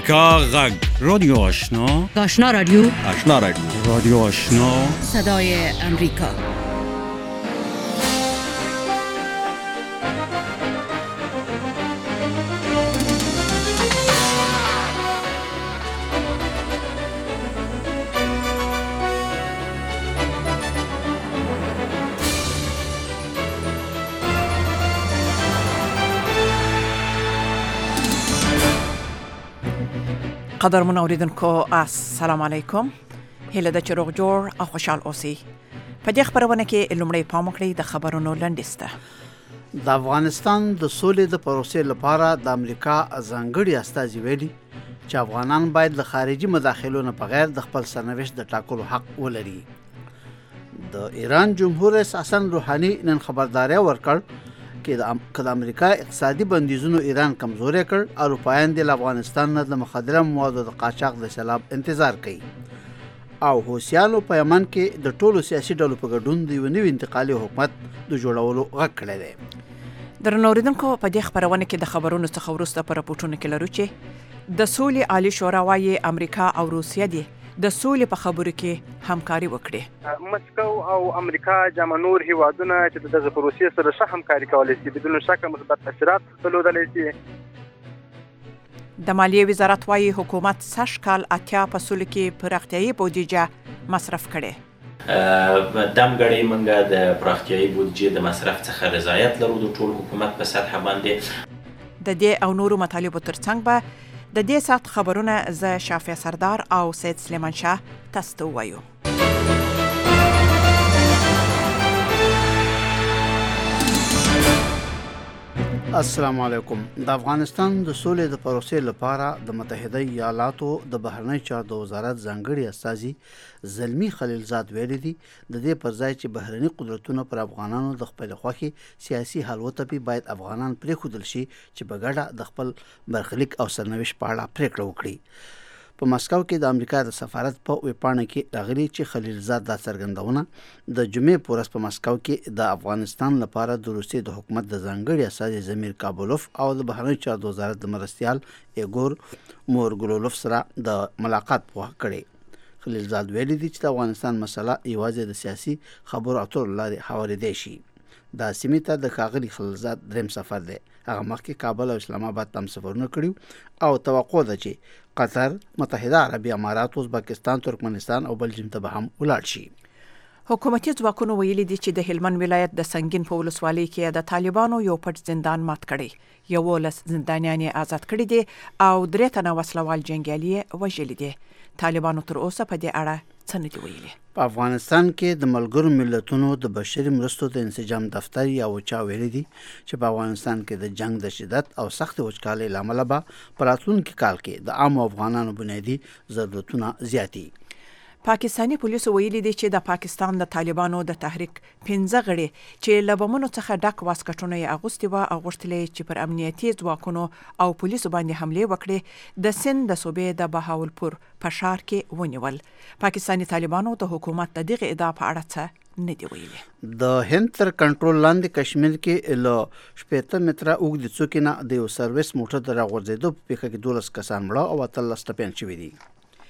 امریکا غږ رادیو آشنا رادیو رادیو آشنا صدای امریکا. قدرمن اوریدونکو السلام علیکم. هیله ده چې روغ جوړ او خوشحال اوسئ. په دې خبرونه کې لومړی پام وکړئ د خبرونو لنډیسته. د افغانستان د سولې د پروسې لپاره د امریکا ځانګړي استازي ویلي چې افغانان باید له خارجي مداخلو نه بغیر د خپل سرنوشت د ټاکلو حق ولري. د ایران جمهور رئیس حسن روحاني نن خبرداري ورکړ چې د امریکا اقتصادي بندیزونو ایران کمزوري کړ، اروپایان د افغانستان نه د مخدره موادو د قاچاق د سیلاب انتظار کوي او حوثیانو په یمن کې د ټولو سیاسي ډلو په ګډون د یو نوي انتقالي حکومت د جوړولو غږ کړی دی. درنو اوریدونکو، په دې خبرونه کې د خبرونو څخه وروسته په راپورټونو کې لرو چې د سولې عالی شورا وايي امریکا او روسیه دي د سولې په خبرو کې همکاري وکړي. مسکو او امریکا جمع نور هیوادونه چې د روسیې سره ښه همکاري کولی شي، بدون شک مثبت تاثیرات درلودلی شي. د مالیې وزارت وايي حکومت سږ کال 80 په سولې کې پراختیایي بودیجه مصرف کړي. دمګړی منګه د پراختیایي بودیجې د مصرف څخه رضایت لرو د ټول حکومت په سطح باندې. د دې او نورو مطالبو ترڅنګ به د دې سات خبرونه ز شافع سردار او سید سلیمان شاه تاسو ته وایو. السلام علیکم. د افغانستان د سولې د پروسې لپاره د متحده ایالاتو د بهرنی چارو وزارت ځانګړي استازي زلمی خلیلزاد ویلي دي د دې پر ځای چې بهرني قدرتونه پر افغانانو د خپل خوښي سیاسي حل وټپي، باید افغانان پرېښودل شي چې په ګډه د خپل برخلیک او سرنوشت په اړه پریکړه وکړي. په مسکو کې د امریکا د سفارت په ویبپاڼه کې راغلي چې خلیلزاد دا څرګندونه د جمعې په ورځ په مسکو کې د افغانستان لپاره د روسیې د حکومت د ځانګړي استازي زمیر کابولوف او د بهرنیو چارو وزارت د مرستیال ایګور مورګولوف سره د ملاقات په وخت کړی. خلیلزاد ویلي دي چې د افغانستان مسله یوازې د سیاسي خبرو اترو لارې هوارېدای شي. دا سیمې ته د ښاغلي خلیلزاد دریم سفر دی. هغه مخکې کابل او اسلام آباد ته هم سفرونه کړي او توقع ده چې قطر، متحده عربي امارات، ازبکستان، ترکمنستان او بلجیم ته به هم ولاړ شي. حکومتي ځواکونو ویلي دي چې د هلمند ولایت د سنگین په ولسوالۍ کې د طالبانو یو پټ زندان مات کړی. 11 زندانیان آزاد کړي دي او 3 تنه وسلوال جنګیالي وژلي دي. طالبانو تر اوسه په دې اړه څه نه دي ویلي. په افغانستان کې د ملګرو ملتونو د بشري مرستو د انسجام دفتر یا وچا ویلي دي چې په افغانستان کې د جنگ د شدت او سخت وچکالۍ له امله به په راتلونکي کال کې د عامو افغانانو بنیادي ضرورتونه زیاتي. پاکستاني پولیسو ویلي دي چې د پاکستان د طالبانو د تحریک 15 غړي چې له بمونو څخه ډک واسکټونه یې اغوستي وو او غوښتل چې پر امنیتي ځواکونو او پولیسو باندې حمله وکړي د سند د صوبې د بهاولپور په ښار کې ونیول. پاکستاني طالبانو د حکومت د دغه ادعا په اړه څه نه دی ویلي. د هند تر کنټرول لاندې کشمیر کې له 15 متره اوږد څوکې نه د یو سرویس موټر د راغورځېدو په پیښه کې 12 کسان مړه او 13 ټپیان شوي دي.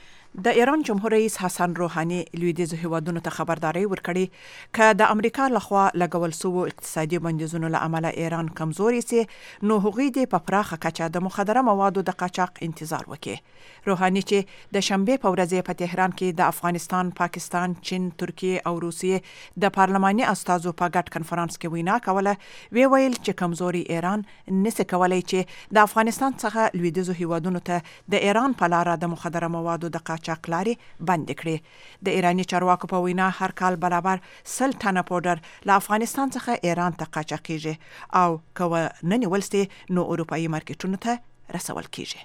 د ایران جمهور رئیس حسن روحاني لویدیځو هیوادونو ته خبرداري ورکړي که د امریکا لخوا لګول شوو اقتصادي بندیزونو له امله ایران کمزوري سي، نو هغوی د په پراخه کچه د مخدره موادو د قاچاق انتظار وکړي. روحاني چې د شنبې په ورځ په تهران کې د افغانستان، پاکستان، چین، ترکیه او روسیې د پارلماني استازو په ګډ کنفرانس کې وینا کوله، ویل چې کمزوري ایران نسي کولای چې د افغانستان څخه لویدیځو هیوادونو ته د ایران په لار د مخدره موادو د قاچاقلاري بند کړي. د ایرانی چارواکو په وینا هر کال برابر 100 ټنه پودر له افغانستان څخه ایران ته قاچاقیږي او که نه نیول سي نو اروپایي مارکیټونو ته رسول کیږي.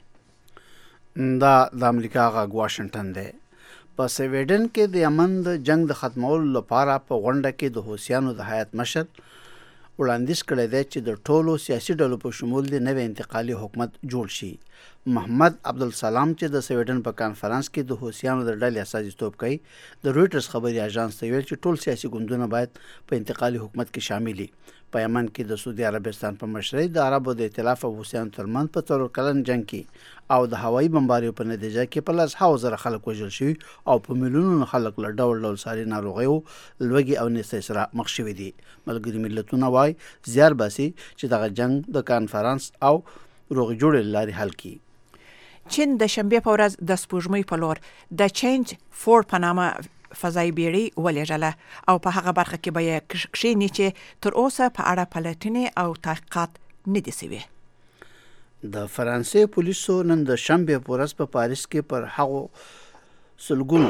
دا د امریکا غږ واشنگټن دی. په سویډن کې د یمن د جنگ د ختمولو لپاره په غونډه کې د حوثیانو د هیات مشر وړاندیز کړی دی چې د ټولو سیاسي ډلو په شمول د نوي انتقالي حکومت جوړ شي. محمد عبدالسلام چې د سویډن په کانفرنس کې د حوثیانو د ډلې استازیتوب کوي، د رویټرز خبري اژانس ته ویل چې ټول سیاسي ګوندونه باید په انتقالي حکومت کې شامل وي. په یمن کې د سعودي عربستان په مشرۍ د عربو د ائتلاف او حوثیانو ترمنځ په 3 کلن جنگ کې او د هوایي بمباریو په نتیجه کې په 100,000 خلک وژل شوي او په میلیونونو خلک له ډول ساري ناروغیو لوږې او نېستۍ سره مخ شوي دي. ملګري ملتونه وایي زیار باسي چې دغه جنگ د کانفرانس او روغې جوړې لارې حل کړي. چین د شنبه په ورځ د سپوږمۍ په لور د چینج 4 په نامه فضایي بیړۍ ولېږله او په هغه برخه کې به یې کښیني چې تر اوسه په اړه پلټنې او تحقیقات نه دي سوي. د فرانسې پولیسو نن د شنبه په ورځ په پاریس کې پر هغو سلګونو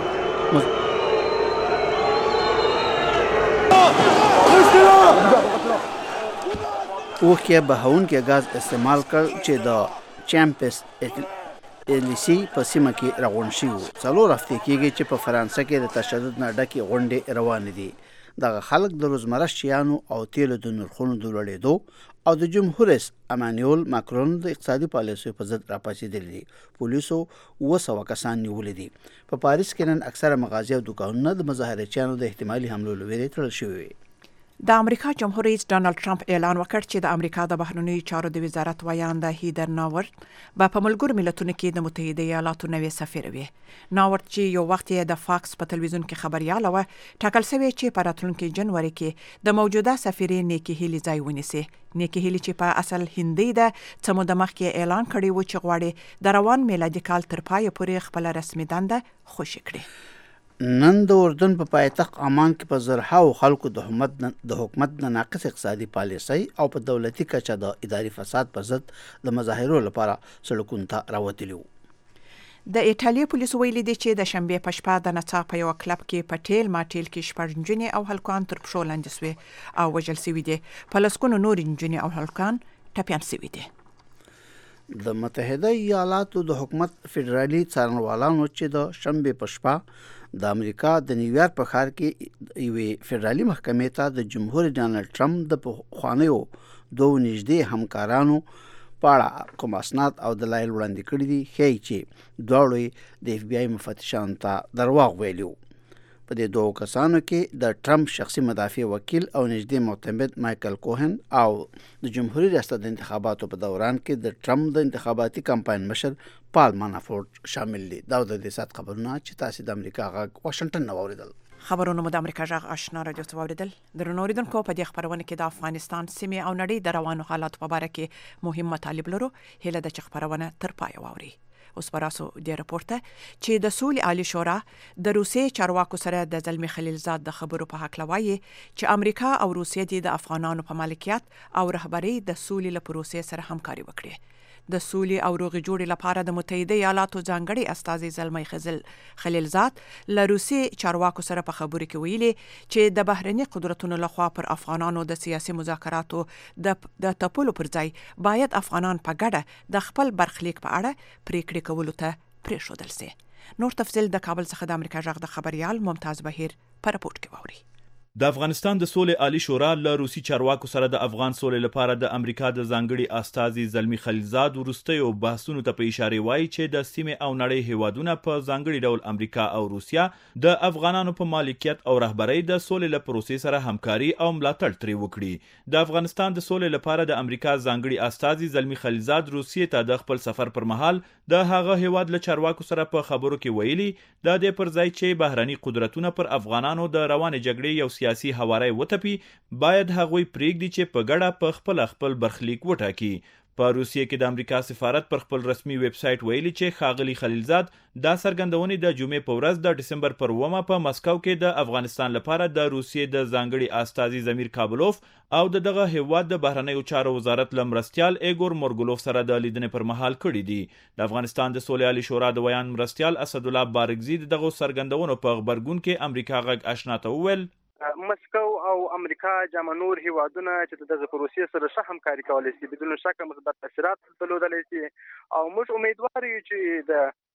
اوښکې بهونکي غاز استعمال کړ چې د چامپس الیسی په سیمه کې راغونډ شوي وو. 4 هفتې کېږي چې په فرانسه کې د تشدد نه ډکې غونډې روانې دي. دغه خلک د روزمره شیانو او تیلو د نرخونو د لوړېدو او د جمهور رئیس امانویل ماکرون د اقتصادي پالیسیو په ضد راپاڅېدلي دي. پولیسو 200 کسان نیولي دي. په پاریس کې نن اکثره مغازې او دوکانونه د مظاهرچیانو د احتمالي حملو له ویرې تړل شوي وي. د امریکا جمهور رئیس ډانلډ ټرمپ اعلان وکړ چې د امریکا د بهرنیو چارو د وزارت ویانده هیدر ناورت به په ملګرو ملتونو کې د متحده ایالاتو نوې سفیر وي. ناورت چې یو وخت یې د فاکس په تلویزیون کې خبرياله و ټاکل شوی چې په راتلونکي جنوري کې د موجوده سفیرې نیکی هیلی ځای ونیسي. نیکی هیلی چې په اصل هندي ده څه موده مخکې اعلان کړی و چې غواړي د روان میلادي کال تر پایه پورې خپل رسمي دنده خوشي کړي. نن د اردن په پایتخت عمان کې په زرهاو خلکو د حکومت د ناقص اقتصادي پالیسۍ او په دولتي کچه د اداري فساد په ضد د مظاهرو لپاره سړکونو ته راوتلي وو. د ایټالیا پولیسو ویلي دي چې د شنبه په شپه د نڅا په یو کلب کې په ټیل ماټیل کې 6 نجونې او هلکان تر پښو لاندې شوي او وژل شوي دي. په لسګونو نور نجونې او هلکان ټپیان شوي دي. د متحده ایالاتو د حکومت فدرالي څارنوالانو چې د شنبه په شپه د امریکا د نیویارک په ښار کې یوې فدرالي محکمې ته د جمهور ډانلډ ټرمپ د پخوانیو 2 نږدې همکارانو په اړه کوم اسناد او دلایل وړاندې کړي دي ښیي چې دواړو د اف بی آی مفتشانو ته درواغ ویلي وو. په دې 2 کسانو کې د ټرمپ شخصي مدافع وکیل او نږدې معتمد مایکل کوهن او د جمهوریت ریاست د انتخاباتو په دوران کې د ټرمپ د انتخاباتي کمپاین مشر پال مانافورټ شامل دي. دا د دې سات خبرونه چې تاسو د امریکا غږ واشنگټن نه اوریدل. خبرونه مو د امریکا غږ آشنا رادیو ته اوریدل. درنو اوریدونکو په دې خبرونه کې د افغانستان سیمې او نړۍ د روانو حالات په اړه کې مهم مطالب لرو. هله د چې خبرونه تر پای واوري. اوس براسو د راپورته چې د سولې عالی شورا د روسیې چارواکو سره د زلمی خلیلزاد د خبرو په حق لوي چې امریکا او روسیې د افغانانو په مالکیت او رهبری د سولې له پروسې سره همکاري وکړي. د سولې او روغې جوړې لپاره د متحده ایالاتو ځانګړي استازي زلمی خلیلزاد له روسي چارواکو سره په خبرو کې ویلي چې د بهرني قدرتونو لخوا پر افغانانو د سیاسي مذاکراتو د تپلو پر ځای باید افغانان په ګډه د خپل برخلیک په اړه پریکړې کولو ته پرېښودل شي. نور تفصیل د کابل څخه د امریکا غږ د خبريال ممتاز بهیر په راپورټ کې واوري. د افغانستان د سولې عالی شورا له روسي چارواکو سره د افغان سولې لپاره د امریکا د ځانګړي استازي زلمی خلیلزاد وروستیو بحثونو ته په اشاره وایي چې د سیمې او نړۍ هیوادونه په ځانګړي ډول امریکا او روسیا د افغانانو په مالکیت او رهبرۍ د سولې له پروسې سره همکاري او ملاتړ ترې وکړي. د افغانستان د سولې لپاره د امریکا ځانګړي استازي زلمی خلیلزاد روسیې ته د خپل سفر پر مهال د هغه هیواد له چارواکو سره په خبرو کې ویلي د دې پر ځای چې بهرني قدرتونه پر افغانانو د روان جګړې یو سیاسي هواری وتپي باید هغوی پریږدي چې په ګډه په خپل برخلیک وټاکي. په روسیې کې د امریکا سفارت پر خپل رسمي ویب سټ ویلي چې ښاغلي خلیلزاد دا څرګندونې د جمعې په ورځ د ډسمبر پر 9 په مسکو کې د افغانستان لپاره د روسیې د ځانګړي استازي زمیر کابلوف او دغه هیواد د بهرنیو چارو وزارت لمرستیال ایګور مورګولوف سره د لیدنې پر مهال کړي دي. د افغانستان د سولې عالی شورا د ویان مرستیال اسد الله بارګزی دغه څرګندونو په خبرګون کې امریکا غږ آشنا ته وویل مسکو او امریکا جامع نور هیوادونه چې د پروسې سره ښه همکاري کولای شي بدون شک مثبت تاثیرات درلودلی شي او موږ امیدوار یو چې د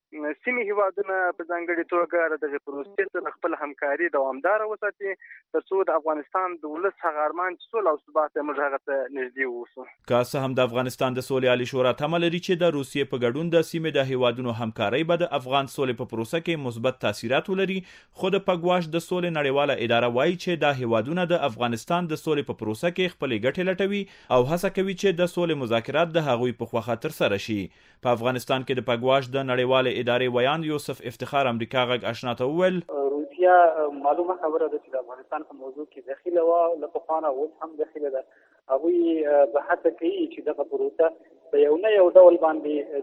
سیمې هیوادونه په ځانګړي توګه د پروسې سره خپل همکاري دوامدار وساتي ترڅو د افغانستان د ولس هغه ارمان چې سوله او ثبات موږ هغه ته نږدې ووسو. که څه هم د افغانستان د سولې عالی شورا تمه لري چې د روسیې په ګډون د سیمې د هیوادونو همکاري به د افغان سولې په پروسه کې مثبت تاثیرات ولري، خو د پګواش د سولې نړیواله اداره وایي چې د هیوادونو د افغانستان د سولې په پروسه کې خپلې ګټې لټوي او هڅه کوي چې د سولې مذاکرات د هغوی په خوښه ترسره شي. په افغانستان کې د پګواش د نړیواله ادارې ویان یوسف افتخار امریکا غږ آشنا ته وویل روسیا معلومه خبره ده چې د افغانستان په موضوع کې داخله و لپاره اوس هم داخله ده. هغوی به هڅه کوي چې دغه پروسه په یو ډول باندې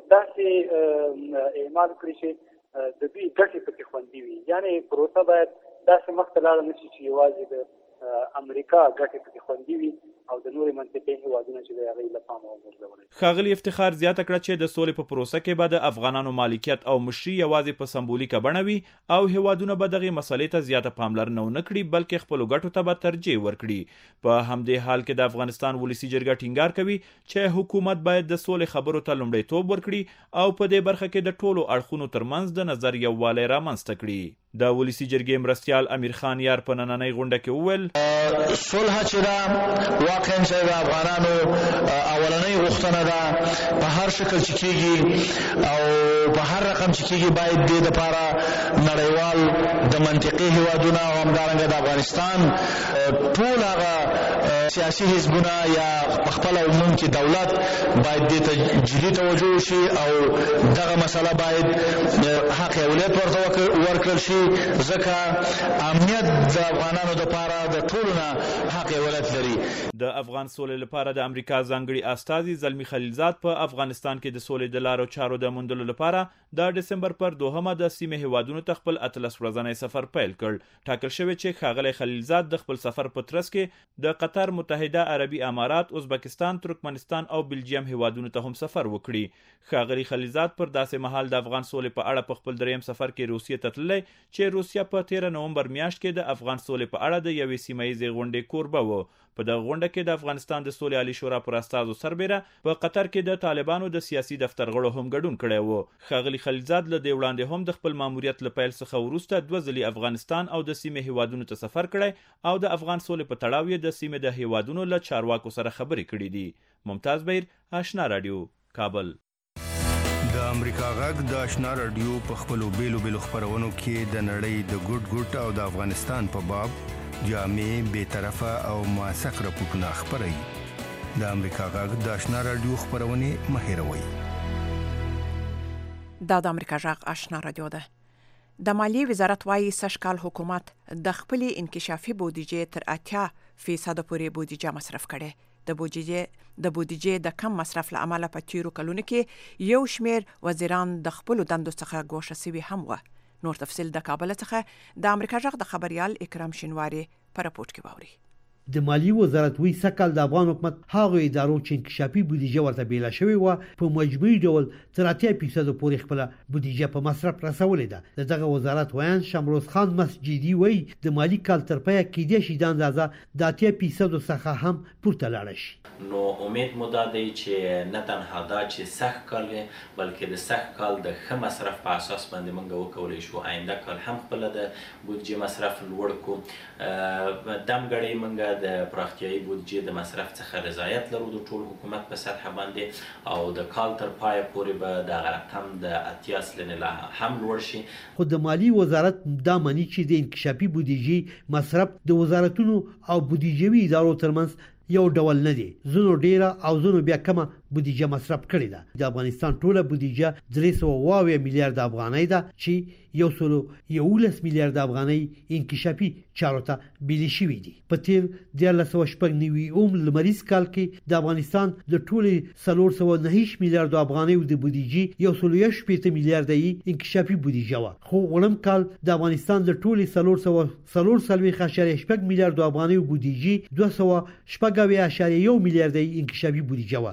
داسې اعمال کړي چې د دوی ګټې پکې خوندي وي. یعنی پروسه باید داسې مخته لاړه نشي چې یوازې د امریکا ګټې پکې خوندي وي او د نورې منطقې هیوادونه چې د هغې له پامه وغورځولي. ښاغلي افتخار زیاته کړه چې د سولې په پروسه کې به د افغانانو مالکیت او مشري یوازې په سمبولیکه بڼه وي او هیوادونه به دغې مسلې ته زیاته پاملرنه ونه کړي بلکې خپلو ګټو ته به ترجیح ورکړي. په همدې حال کې د افغانستان ولسي جرګه ټینګار کوي چې حکومت باید د سولې خبرو ته لومړیتوب ورکړي او په دې برخه کې د ټولو اړخونو ترمنځ د نظر یووالی رامنځته کړي. د ولسي جرګې مرستیال امیر خان یار په نننۍ غونډه کې وویل صلح چې دا واقعا چې د افغانانو اولنۍ غوښتنه ده په هر شکل چې کېږي او په هر رقم چې کېږي باید دې دپاره نړیوال د منطقې هیوادونه او همدارنګه د افغانستان ټول هغه سیاسي حزبونه یا پخپله عموم کې دولت باید دې ته جدي توجه وشي او دغه مسله باید حق اولویت ورته ورکړل شي ځکه امنیت د افغانانو دپاره د ټولو نه حق اولویت لري. د افغان سولې لپاره د امریکا ځانګړي استازي زلمی خلیلزاد په افغانستان کې د سولې د لارو چارو د موندلو لپاره د ډسمبر پر 2 د سیمې هیوادونو ته خپل 18 ورځنی سفر پیل کړ. ټاکل شوی چې ښاغلی خلیلزاد د خپل سفر په ترڅ کې د قطر، متحده عربي امارات، ازبکستان، ترکمنستان او بلجیم هیوادونو ته هم سفر وکړي. ښاغلی خلیلزاد پر داسې مهال د افغان سولې په اړه په خپل دریم سفر کې روسیې ته تللی چې روسیه په 13 نومبر میاشت کې د افغان سولې په اړه د یوې سیمه ییزې غونډې کوربه و. په دغه غونډه کې د افغانستان د سولې عالی شورا پر استازو سربیره په قطر کې د طالبانو د سیاسي دفتر غړو هم ګډون کړی و. ښاغلي خلیلزاد له دې وړاندې هم د خپل ماموریت له پیل څخه وروسته 2 ځلې افغانستان او د سیمې هیوادونو ته سفر کړی او د افغان سولې په تړاو یې د سیمې د هیوادونو له چارواکو سره خبرې کړې دي. ممتاز بهیر، آشنا رادیو، کابل. د امریکا غږ د آشنا رادیو په خپلو بیلو خپرونو کې د نړۍ د ګوټ او د افغانستان په باب جامع، بی‌طرفه او موثق راپورټونه خپروي. د امریکا غږ د آشنا رادیو خپرونې مه هېروئ. دا د امریکا غږ آشنا رادیو ده. د مالیې وزارت وايي سږکال حکومت د خپلې انکشافي بودیجې تر 80% پورې بودیجه مصرف کړي. د بودیجې د کم مصرف له امله په تیرو کلونو کې یو شمیر وزیران د خپل دندو څخه ګوښه سوي هم و. نور تفصیل د کابل څخه د امریکا غږ د خبريال اکرام شینواری په راپورټ کې واوري. د مالیې وزارت وی سکل د افغان حکومت هغه ادارو چې انکشافي بودیجه ورته بیل شوی و په مجموعي ډول تر 80% پورې خپل بودیجه په مصرف رسولې ده. دغه وزارت ویان شمروز خان مسجدي وی د مالی کال تر پای کې د شي د اندازه د 80% څخه هم پورته لاړ شي. نو امید مو دا دی چې نه تنها دا چې سخت کال بلکې د سخت کال د ښه مصرف په اساس باندې موږ وکولی شو آینده کال هم خپل د بودیجې مصرف لوړ کو. دمګړی موږ د پراختیایي بودیجې د مصرف څخه رضایت لرو د ټول حکومت په سطح باندې او د کال تر پای پورې به د رقم د 80 سلنه هم لوړ شي. خو د مالی وزارت دا معنی چې د انکشافي بودیجې مصرف د وزارتونو او بودیجوي ادارو ترمنځ یو ډول نه دی. زونو ډیره او زونو بیا کمه بودیجه مصرف کړې ده. د افغانستان ټوله بودیجه 320 میلیارډ افغانۍ ده چې 111 میلیارډ افغانۍ انکشافي چارو ته بیل شوې دي. په تیر 1990 لمریز کال کې د افغانستان د ټولې 409 میلیارډ افغانۍ د بودیجې 118 میلیارډ انکشافي بودیجه و. خو ولم کال د افغانستان د ټولې 440.8 میلیارډ افغانۍ بودیجې 200.1 میلیارډ انکشافي بودیجه و چې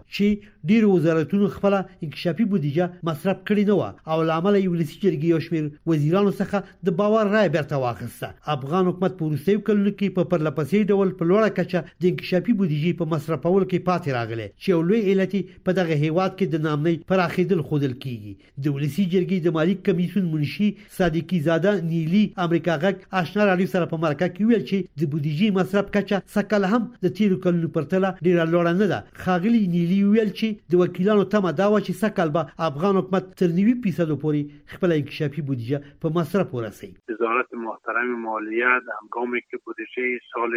ډیر وزارتونو خپل انکشافي بودیجه مصرف کړې نه و او لامل یې ولسی جرګې یو شمېر وزیرانو څخه د باور رائے بیرته واخیسته. افغان حکومت په وروستیو کلونو کې په پرلپسې ډول په لوړه کچه د انکشافي بودیجې په مصرفولو کې پاتې راغلی چې یو لوی علت په دغه هیواد کې د نامنۍ پراخېدل ښودل کیږي. د ولسی جرګې د مالی کمیسیون منشي صادقي زاده نیلی امریکا غږ آشنا راډیو سره په مرکه کې ویل چې د بودیجې مصرف کچه سکل هم د تیرو کلونو پرتله ډیره لوړه نه ده. خاغلی نیلی ویل چې د وکیلانو تمه دا و چې سکل به افغان حکومت تر 90% پورې خپل انکشافي بودیجه په مصرف ورسوي. وزارت محترم مالیه د هنگامی که بودجه سال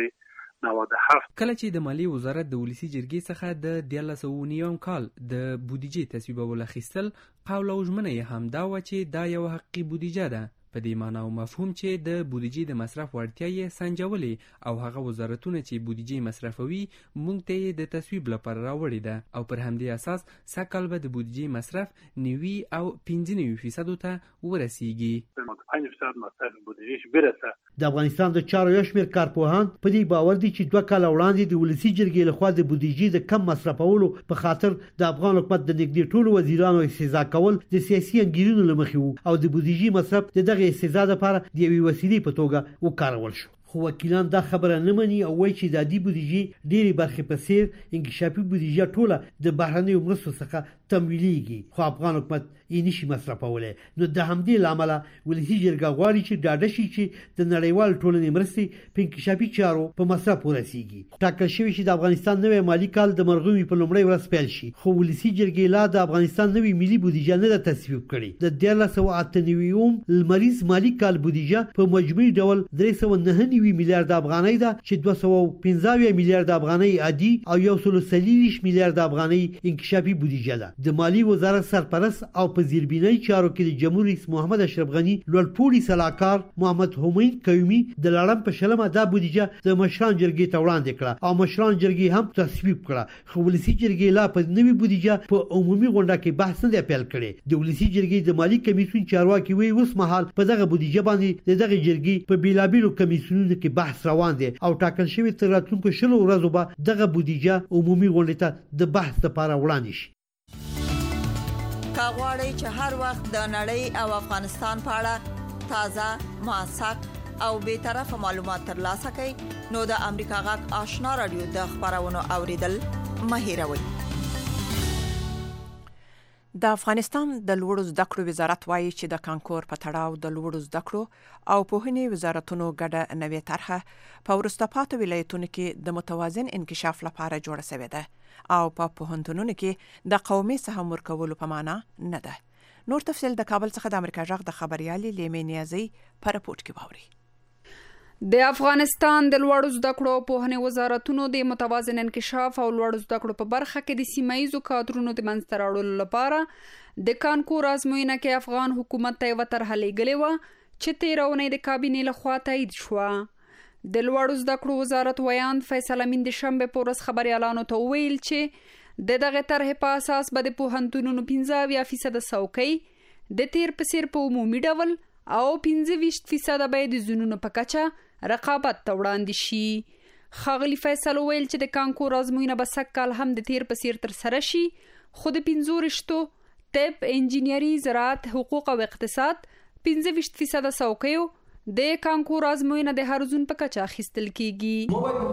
97 کله چې د مالی وزارت د ولسی جرګې څخه د 1990 کال د بودیجې تصویبول اخیستل قول او ژمنه یې هم دا و چې دا یو حقیقي بودیجه ده. په دې معنی او مفهوم چې د بودیجې د مصرف وړتیا یې سنجولې او هغه وزارتونه چې بودیجې مصرفوي موږ ته د تصویب لپاره راوړي ده او پر همدې اساس سکل به د بودیجې مصرف 90 او 95% ته ورسیږي. 5% مصرف بودیجې برسه. د افغانستان د چارو یو شمېر کارپوهان په دې باور دي چې 2 کال وړاندې د ولسی جرګې لخوا د بودیجې د کم مصرفولو په خاطر د افغان حکومت د نږدې ټولو وزیرانو استعزا کول د سیاسي انګیرونو لمخې وو او د بودیجې مصرف د دغه استعزا لپاره د یوې وسیلې په توګه وکارول شو. خو وکیلان دا خبره نه مني او وایي چې د دې بودیجې ډېری برخې په څیر انکشافي بودیجه ټوله د بهرنیو مرستو څخه تمویلېږي خو افغان حکومت یې نشي مصرفولی. نو د همدې له امله ولسي جرګه غواړي چې ډاډه شي چې د نړیوال ټولنې مرستې په انکشافي چارو په مصرف ورسیږي. ټاکل شوي چې د افغانستان نوی مالي کال د مرغومي په لومړۍ ورځ پیل شي خو ولسي جرګې لا د افغانستان نوی ملي بودیجه نه ده تصویب کړې. د 1998 لمریز مالي کال بودیجه په مجموعي ډول 309 میلیارډ افغانۍ ده چې 215 میلیارډ افغانۍ عادي او 140 میلیارډ افغانۍ انکشافي بودیجه ده. د مالی وزارت سرپرست او په زیربنای چارو کې د جمهور رئیس محمد اشرف غنی لوړپوړي سلاکار محمد همین قیومي د لړم په شلمه دا بودیجه د مشران جرګې ته وړاندې کړه او مشران جرګې هم تصویب کړه. خو ولسی جرګې لا په نوې بودیجه په عمومي غونډه کې بحث نه پیل کړي. د ولسی جرګې د مالی کمیسیون چارواکي وی اوس مهال په دغه بودیجه باندې دغه جرګې په بیلابیلو کمیسیونونو کې بحث روان دي او ټاکل شوی تر راتلونکو 10 ورځو به دغه بودیجه عمومي غونډه ته د بحث لپاره وړاندې شي. کاغوري چې هر وخت د نړۍ او افغانستان په اړه تازه موثق او به طرفه معلومات ترلاسه کړئ نو د امریکا غږ آشنا رادیو د خبرونو اوریدل مه هیروئ. د افغانستان د لوړو زده کړو وزارت وایي چې د کانکور په تړاو د لوړو زده کړو او پوهنې وزارتونو ګډه نوې طرحه په وروسته پاتې ولایتونو کې د متوازن انکشاف لپاره جوړه شوې ده او په پوهنتونونو کې د قومي سهم ورکولو په معنا نه ده. نور تفصیل د کابل څخه د امریکا غږ د خبريالي لیمې نیازي په رپورت کې واوري. د افغانستان د لوړو زده کړو او پوهنې وزارتونو د متوازن انکشاف او لوړو زده کړو په برخه کې د سیمایي کادرونو د منځته راوړلو لپاره د کانکور ازموینه کې افغان حکومت ته یو طرح لېږلې وه چې 13 اونۍ د کابینې لخوا تایید شوه. د لوړو زده کړو وزارت ویاند فیصل امین د شنبه په ورځ خبريالانو ته ویل چې د دغه طرح په اساس به د پوهنتونونو 15% څوکۍ د تیر په څیر په عمومي ډول او 25% به د زونونو په کچه رقابت ته وړاندې شي. ښاغلي فیصل ویل چې د کانکور ازموینه به سږکال هم د تیر په څیر ترسره شي خو د 15 طب، انجینري، زراعت، حقوق او اقتصاد 25% څوکیو د کانکور ازموینه د هر زون په کچه اخیستل کیږي.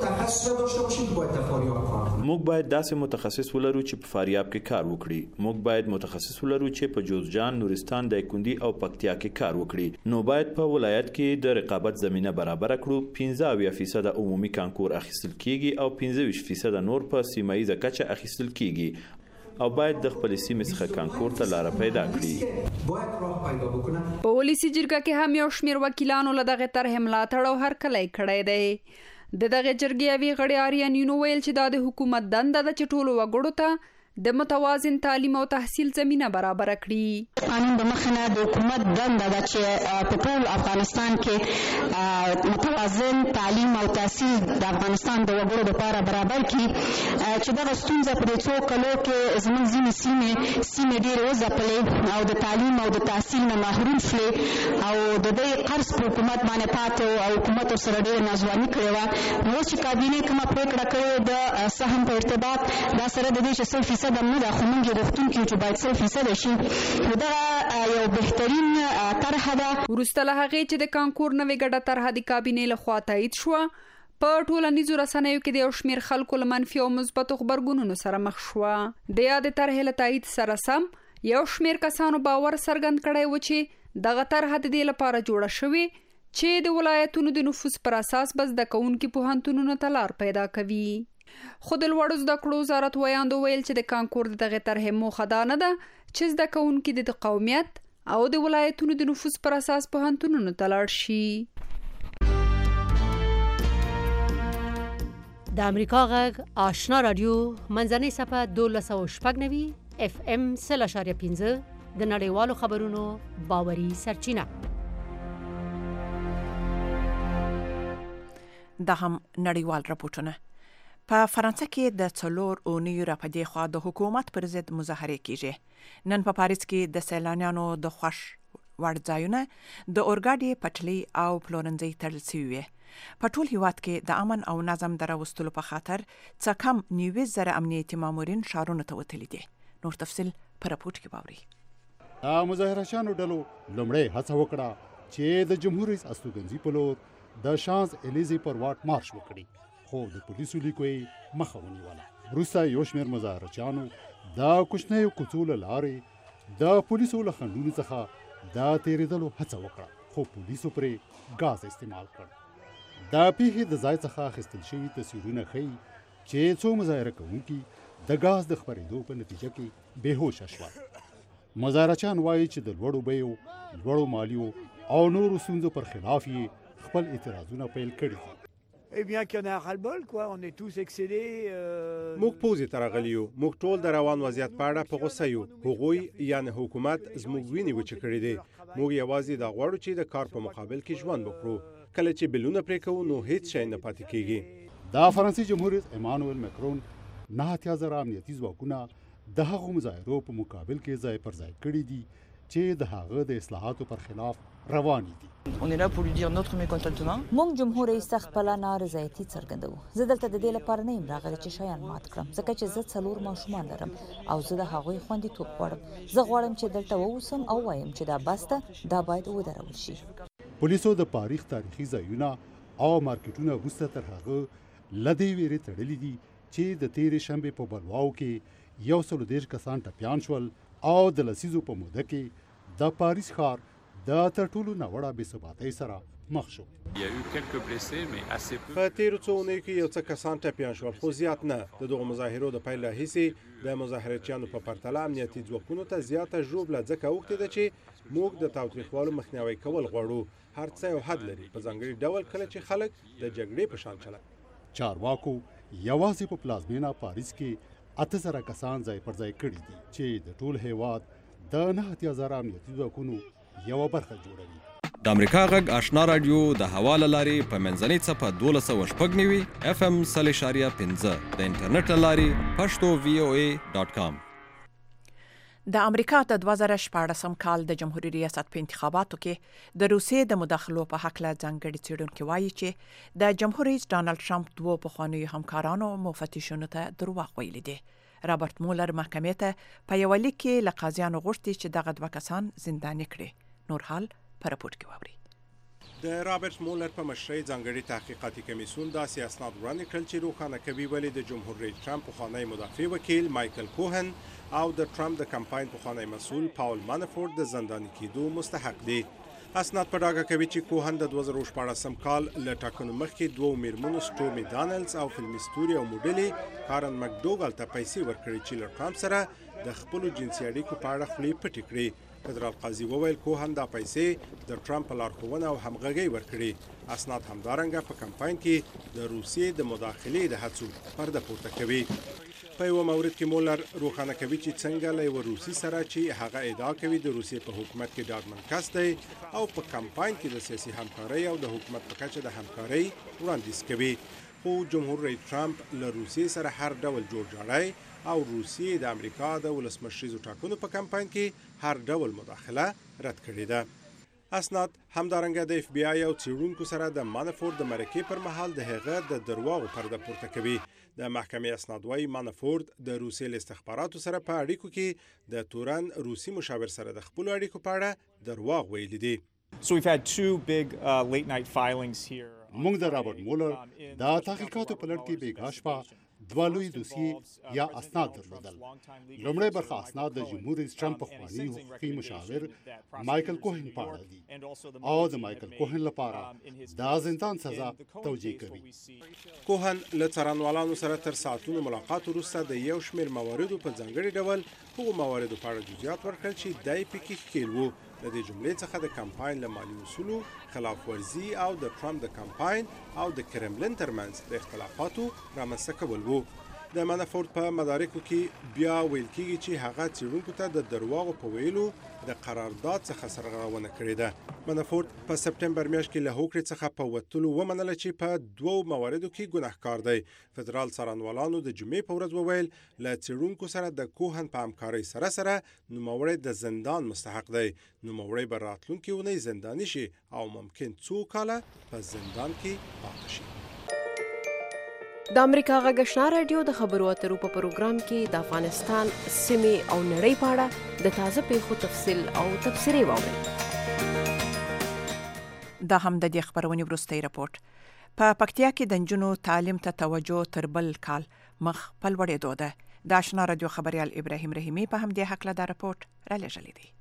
موږ باید داسې متخصص ولرو چې په فاریاب کې کار وکړي. موږ باید متخصص ولرو چې په جوزجان، نورستان، دایکندي او پکتیا کې کار وکړي. نو باید په ولایت کې د رقابت زمینه برابر کړو. 15% عمومي کانکور اخیستل کیږي او 25% نور په سیمایي کچه اخیستل کیږي او باید د خپل سیمې څخه کانکور ته لار پیدا کړي. په ولسی جرګه کې هم یو شمېر وکیلانو له دغه طرح ملاتړ او هرکلی کړی دی. د دغه جرګې یوې غړي آریان یونو ویل چې دا د حکومت دنده ده چې ټولو وګړو ته د متوازن تعلیم او تحصیل زمینه برابر کړي. قانون د مخنه د حکومت دنده ده چې په ټول افغانستان کې متوازن تعلیم او تحصیل د افغانستان د وګړو لپاره برابر کړي چې دغه ستونزه په 2 کلو کې زموږ ځینې سیمې ډېرې وځپلې او د تعلیم او د تحصیل نه محروم شولې او د دې قرض په حکومت باندې پاتې او حکومت ورسره ډېره ناځواني کړې وه. نو اوس چې کابینې کومه پرېکړه کړې د سهم په ارتباط دا سره د دې چې 100% 100% هم نه ده، خو موږ غوښتونکي یو چې باید 100% شي. نو دغه یو بهترین طرحه ده. وروسته له هغې چې د کانکور نوې ګډه طرحه د کابینې لخوا تایید شوه، په ټولنیزو رسنیو کې د یو شمېر خلکو له منفي او مثبتو غبرګونونو سره مخ شوه. د یادې طرحې له تایید سره سم یو شمېر کسانو باور څرګند کړی و چې دغه طرحه د دې لپاره جوړه شوې چې د ولایتونو د نفوس پر اساس به زده کوونکي پوهنتونونو ته لار پیدا کوي. خو د لوړو زده کړو وزارت ویاندو ویل چې د کانکور د دغې طرحې موخه دا نه ده چې زده کوونکي د قومیت او د ولایتونو د نفوس پر اساس پوهنتونونو ته لاړ شي. د امریکا غږ آشنا رادیو منځنۍ صفحه 1290 FM 0.5 د نړیوالو خبرونو باوري سرچینه. دا هم نړیوال راپورټونه. په فرانسه کې د 4 اونیو راپدې خوا د حکومت پر ضد مظاهرې کیږي. نن په پاریس کې د سیلانیانو د خوښ وړ ځایونه د اورګاډي پټلۍ او پلورنځي تړل شوي وي. په ټول هیواد کې د امن او نظم د راوستلو په خاطر څه کم 90,000 امنیتي مامورین ښارونو ته وتلي دي. نور تفصیل په راپورټ کې باوري. مظاهرچیانو ډلو لومړی هڅه وکړه چې د جمهور رئیس استوګنځي په لور د شانز الیزې پر واټ مارش وکړي، خو د پولیسو لیکو یې مخه ونیوله. وروسته یو شمېر مظاهرچیانو د کوچنیو کوڅو له لارې د پولیسو له خنډونو څخه د تېرېدلو هڅه وکړه، خو پولیسو پرې ګاز استعمال کړ. د پیښې د ځای څخه اخیستل شوي تصویرونه ښیي چې څو مظاهره کوونکي د ګاز د خپرېدو په نتیجه کې بېهوشه شول. مظاهرچیان وایي چې د لوړو بیو، لوړو مالیو او نورو ستونزو پر خلاف یې خپل اعتراضونه پیل کړي دي. موږ پوزې ته راغلي یو، موږ ټول د روان وضعیت په اړه په غوسه یو. هغوی یعنې حکومت زموږ وینې وچې کړي دي. موږ یوازې دا غواړو چې د کار په مقابل کې ژوند وکړو. کله چې بلونه پرې کوو نو هیڅ شی نه پاتې کیږي. د فرانسې جمهور رئیس ایمانوئل مکرون 9,000 امنیتي ځواکونه د هغو مظاهرو په مقابل کې ځای پر ځای کړي دي چې د هغه د اصلاحاتو پر خلاف روان دي. موږ جمهور رئیس خپل نارضایتي څرګندوو. زه دلته د دې لپاره نه یم راغلی چې شیان مات کړم، ځکه چې زه 4 ماشومان لرم او زه د هغوی خوندیتوب غواړم. زه غواړم چې دلته واوسم او وایم چې دا بسته دا باید ودرول شي. پولیسو د پاریس تاریخي ځایونه او مارکیټونه وروسته تر هغه لدې ویرې تړلي دي چې د تېرې شنبې په بلواو کې 130 کسان ټپیان شول او د لسیزو په موده کې د پاریس ښار د تر ټولو ناوړه بې ثباتۍ سره مخ شو. په تیرو څو اونیو کې یو څه کسان ټپیان شول، خو زیات نه. د دغو مظاهرو د پیل راهیسې د مظاهرچیانو په پرتله امنیتي ځواکونو ته زیاته ژوبله ځکه اوښتې ده چې موږ د تاوتریخوالو مخنیوی کول غواړو. هر څه یو حد لري، په ځانګړي ډول کله چې خلک د جګړې په شان چلند. چارواکو یوازې په پلازمینه پاریس کې 8,000 کسان ځای پر ځای کړي دي چې د ټول هیواد د 9,000 امنیتي ځواکونو یوه برخه جوړوي. د امریکا غږ آشنا رادیو د هوا له لارې په منځنۍ څپه 1290 FM 0.5 د انټرنیټ له لارې پښتو VOA.com. د امریکا د 2014 کال د جمهوریت ریاست په انتخاباتو کې د روسیې د مداخلو په حق له ځانګړي څېړونکي وایي چې د جمهور رئیس ډانلډ ټرمپ 2 پخوانیو همکارانو مفتشونو ته دروغ ویلي دي. رابرټ مولر محکمې ته په یو لیک کې له قاضیانو غوښتي چې دغه 2 کسان زنداني کړي. نور حال په راپورټ کې واوري. د رابرټ مولر په مشرۍ ځانګړي تحقیقاتي کمیسیون داسې اسناد وړاندې کړل چې روښانه کوي ولې د جمهور رئیس ټرمپ پخوانی مدافع وکیل مایکل کوهن او د ټرمپ د کمپاین پخوانی مسؤل پاول مانافورت د زنداني کېدو مستحق دي. اسناد په ډاګه کوي چې کوهن د 2014 کال له ټاکنو مخکې 2 میرمنو سټورمي دانلز او فلمي ستوري او موډلې کارن مکډوګل ته پیسې ورکړي چې له ټرمپ سره د خپل جنسي اړیکو په اړه خولې پټې کړي. فدرال قاضي وویل کوهن دا پیسې د ټرمپ په لارښوونه او همغږۍ ورکړي. اسناد همدارنګه په کمپاین کې د روسیې د مداخلې د هڅو پرده پورته کوي. په یو مورد کې مولر روښانه کوي چې څنګه له یو روسي سره چې هغه ادعا کوي د روسیې په حکومت کې ډاډمن کس دی او په کمپاین کې د سیاسي همکارۍ او د حکومت په کچه د همکارۍ وړاندیز کوي. خو جمهور رئیس ټرمپ له روسیې سره هر ډول جوړجاړی او روسیې د امریکا د ولسمشریزو ټاکنو په کمپاین کې هر ډول مداخله رد کړې ده. اسناد همدارنګه د اف بی آی او څېړونکو سره د مانافورت د مرکې پر مهال د هغه د درواغو پرده پورته کوي. د محکمې اسناد وايي مانافورت د روسي له استخباراتو سره په اړیکو کې د تورن روسي مشاور سره د خپل اړیکو په اړه درواغ ویلي دي. So we've had two big late night filings here. موږ د رابرټ مولر د تحقیقاتو په لړ کې بیګا شپه دوه لوی دوسیې یا اسناد درلودل. لومړی برخه اسناد د جمهور رئیس ټرمپ پخواني حقوقي مشاور مایکل کوهن په اړه دي او د مایکل کوهن لپاره دا زندان سزا توجیه کوي. کوهن له څارنوالانو سره تر ساعتونو ملاقات وروسته د یو شمېر مواردو په ځانګړي ډول هغو مواردو په اړه جزئیات ورکړل چې دی پکې ښکېل وو. د دې جملې څخه د کمپاین له مالي اصولو خلاف ورزي او د ټرمپ د کمپاین او د کرملن ترمنځ د اختلافاتو رامنځته کول وو. د مانافورت په مدارکو کې بیا ویل کېږي چې هغه څېړونکو ته د درواغو په ویلو د قرارداد څخه سرغړونه کړې ده. مانافورت په سپټمبر میاشت کې له هوکړې څخه په وتلو ومنله چې په دوو مواردو کې ګناهکار دی. فدرال څارنوالانو د جمعې په ورځ وویل له څېړونکو سره د کوهن په همکارۍ سره نوموړی د زندان مستحق دی. نوموړی به راتلونکې اونۍ زنداني شي او ممکن څو کاله په زندان کې پاتې شي. د امریکا غږ آشنا رادیو د خبرو اترو په پروګرام کې د افغانستان سیمې او نړۍ په اړه د تازه پیښو تفصیل او تبصرې واورئ. دا هم د دې خبرونې وروستی راپورټ. په پکتیا کې د نجونو تعلیم ته توجه تر بل کال مخ په لوړېدو ده. د آشنا رادیو خبريال ابراهیم رحیمي په همدې هکله دا راپورټ را لېږلی دی.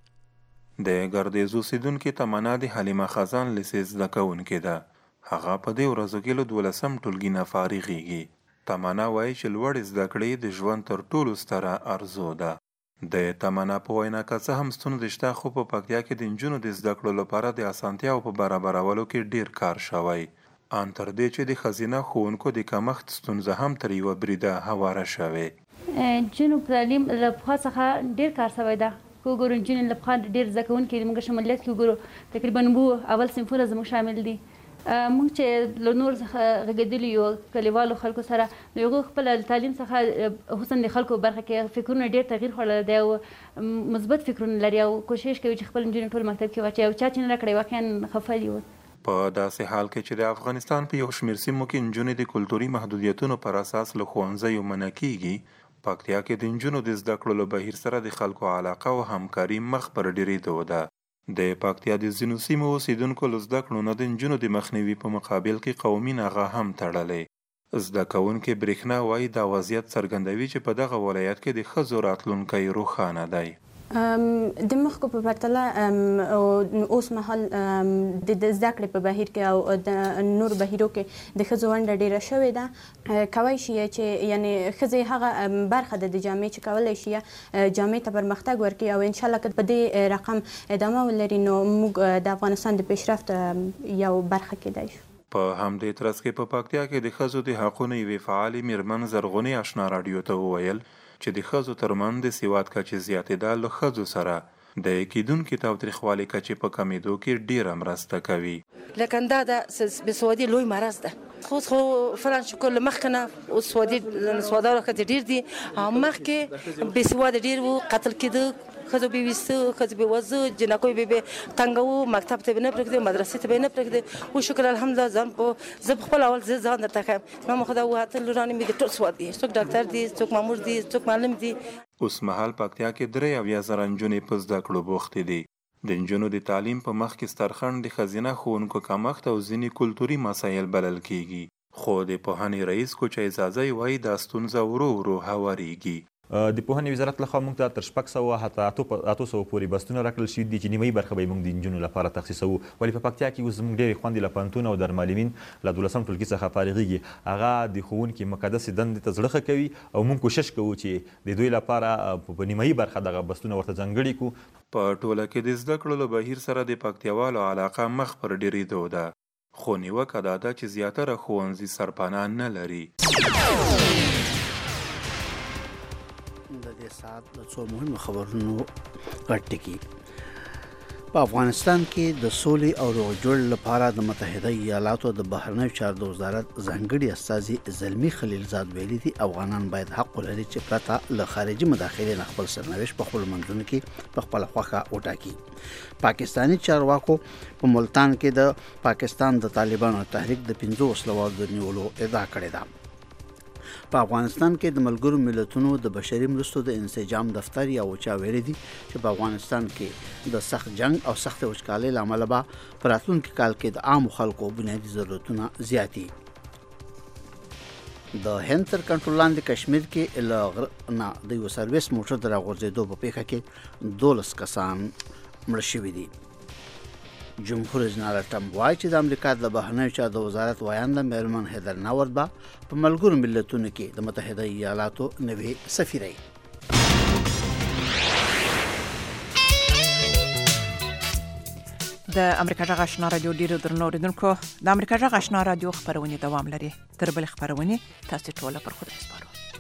د ګردیز اوسیدونکې تمنا د حلیمه خزان لیسې زده کوونکې ده. هغه په دې ورځو کې له 12 ټولګي نه فارغېږي. تمنا وایي چې لوړې زده کړې د ژوند تر ټولو ستره ارزو ده. د تمنا په وینا که څه هم ستونزې شته خو په پکتیا کې د نجونو د زده کړو لپاره د اسانتیاو په برابرولو کې ډیر کار شوی. ان تر دې چې د ښځینه ښوونکو د کمښت ستونزه هم تر یوه بریده هواره شوې. جنو تعلیم له پخوا څخه ډیر کار شوی ده. که وګورو نجونې له پخوا ډېر زده کوونکي دي. موږ شمولیت کې وګورو تقریبا اول صنفونه زموږ شامل دي. موږ چې له نور څخه غږېدلي یو کلیوالو خلکو سره نو هغوی خپل تعلیم څخه خصوصا د خلکو برخه کې فکرونه ډېر تغییر خوړلی دی او مثبت فکرونه لري او کوشش کوي چې خپل نجونې ټول مکتب کې واچوي او چا چې نه کړی واقعا خفه دي. په داسې حال کې چې د افغانستان په یو شمېر سیمو کې نجونې د کلتوري محدودیتونو پر اساس له ښوونځیو منع کېږي، پکتیا کې د نجونو د زده کړو له بهیر سره د خلکو علاقه او همکاري مخ پر ډېرېدو ده. د پکتیا د ځینو سیمو اوسیدونکو له زده کړو نه د نجونو د مخنیوي په مقابل کې قومي نغه هم تړلی. زده کوونکې برېښنا وایي دا وضعیت څرګندوي چې په دغه ولایت کې د ښځو راتلونکی روښانه دی. د مخکو په پرتله اوس مهال د زده کړې په بهیر کې او د نور بهیرو کې د ښځو ونډه ډېره شوې ده. کولی شي چې یعنی ښځې هغه برخه ده د جامعې چې کولی شي جامعې ته پرمختګ ورکړي او انشاءالله که په دې رقم ادامه ولري نو موږ د افغانستان د پیشرفت یو برخه کېدای شو. په همدې ترڅ کې په پکتیا کې د ښځو د حقونو یوې فعالې میرمن زرغونې آشنا راډیو ته وویل چې د ښځو ترمنځ د سواد کچې زیاتېدا له ښځو سره د کیدونکي تاوتریخوالي کچې په کمیدو کې ډیره مرسته کوي. لکه دا د بېسوادي لوی مرض ده. خو فلان شکر له مخکې نه سواداره ښځې ډېر دي او مخکې بېسواده ډېر وو، قتل کېده، ښځو بې ویسته، ښځې بې وزه، جنکیو بې تنګوو، مکتب ته به نه پرېږدي، مدرسې ته به نه پرېږدي. وشکر الحمدلله زه په خپل اول زه ځان درته ښیم زما خو دا اووه اته لورانې مې دي ټول سواد دي، څوک ډاکټر دي، څوک مامور دي، څوک معلم دي. اوس مهال پکتیا کې 73,000 نجونې په زده کړو بوختې دي. د نجونو د تعلیم په مخ کې سترخند د ښځینه ښوونکو کمښت او ځینې کلتوري مسایل بلل کېږي، خو د پوهنې رئیس کوچا اعزازی وایي دا ستونزه ورو ورو هوارېږي. د پوهنې وزارت لخوا موږ ته تر 600 حتی 800 پورې بستونه راکړل شوي دي چې نیمایي برخه به یې موږ د نجونو لپاره تخصیصوو. ولې په پکتیا کې اوس زموږ ډېرې خویندې له پوهنتون او در معلمین له 12 ټولګي څخه فارغېږي. هغه د ښوونکي مقدسې دندې ته زړه ښه کوي او موږ کوشش کوو چې د دوی لپاره په نیمایي برخه دغه بستونه ورته ځانګړي کړو. په ټوله کې د زده کړو له بهیر سره د پکتیاوالو علاقه مخ پر ډېرېدو ده، خو نیوکه دا ده چې زیاتره ښوونځي سرپناه نه لري. د دې ساعت د څو مهمو خبرونو غټ ټکي. په افغانستان کې د سولې او روغ جوړ لپاره د متحده ایالاتو د بهرنیو چارو د وزارت ځانګړي استازي زلمی خلیلزاد ویلي دي افغانان باید حق ولري چې پرته له خارجي مداخلې نه خپل سرنوشت په خپلو منځونو کې په خپله خوښه وټاکي. پاکستاني چارواکو په ملتان کې د پاکستان د طالبانو تحریک د 5 وسلوالو د نیولو ادعا کړې ده. په افغانستان کې د ملګرو ملتونو د بشري مرستو د انسجام دفتر یا وچا ویلي دي چې په افغانستان کې د سخت جنگ او سخت وچکالۍ لامل به په راتلونکي کال کې د عام خلکو بنیادي ضرورتونه زیاتی. د هند تر کنټرول لاندې کشمیر کې له نه د یو سرویس موټر د راغورځېدو په پیښه کې 12 کسان مړه شوي دي. جمهور رئیس ډونالډ ټرمپ وایي چې د امریکا د بهرنیو چارو وزارت وایانده میرمن هیدر ناورد به په ملګرو ملتونو کې د متحده ایالاتو نوې سفیرې. د امریکا جغ آشنا رادیو ډیرو درنو اوریدونکو د امریکا جغ آشنا رادیو خبرونه دوام لري. تر بل خبرونه تاسو ټول پر خدای سپارو.